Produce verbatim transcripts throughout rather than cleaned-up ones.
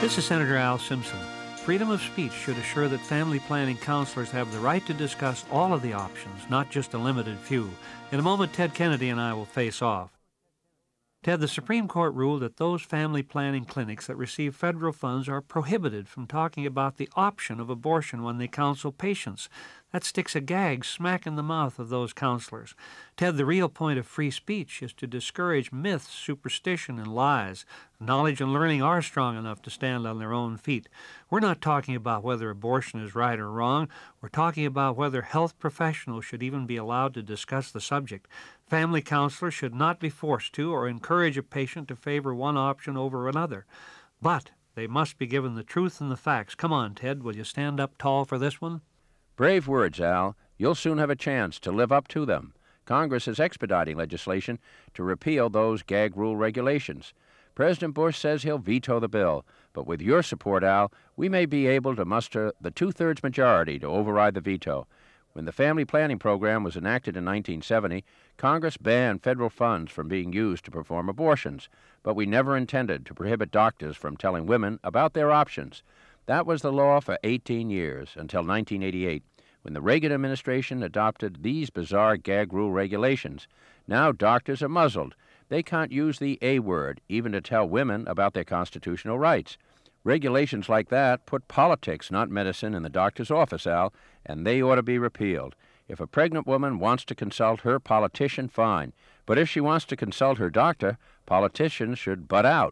This is Senator Al Simpson. Freedom of speech should assure that family planning counselors have the right to discuss all of the options, not just a limited few. In a moment, Ted Kennedy and I will face off. Ted, the Supreme Court ruled that those family planning clinics that receive federal funds are prohibited from talking about the option of abortion when they counsel patients. That sticks a gag smack in the mouth of those counselors. Ted, the real point of free speech is to discourage myths, superstition, and lies. Knowledge and learning are strong enough to stand on their own feet. We're not talking about whether abortion is right or wrong. We're talking about whether health professionals should even be allowed to discuss the subject. Family counselors should not be forced to or encourage a patient to favor one option over another. But they must be given the truth and the facts. Come on, Ted, will you stand up tall for this one? Brave words, Al. You'll soon have a chance to live up to them. Congress is expediting legislation to repeal those gag rule regulations. President Bush says he'll veto the bill, but with your support, Al, we may be able to muster the two-thirds majority to override the veto. When the Family Planning Program was enacted in nineteen seventy, Congress banned federal funds from being used to perform abortions, but we never intended to prohibit doctors from telling women about their options. That was the law for eighteen years, until nineteen eighty-eight, when the Reagan administration adopted these bizarre gag rule regulations. Now doctors are muzzled. They can't use the A word, even to tell women about their constitutional rights. Regulations like that put politics, not medicine, in the doctor's office, Al, and they ought to be repealed. If a pregnant woman wants to consult her politician, fine. But if she wants to consult her doctor, politicians should butt out.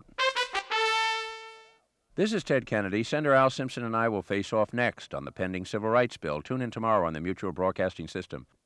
This is Ted Kennedy. Senator Al Simpson and I will face off next on the pending Civil Rights Bill. Tune in tomorrow on the Mutual Broadcasting System.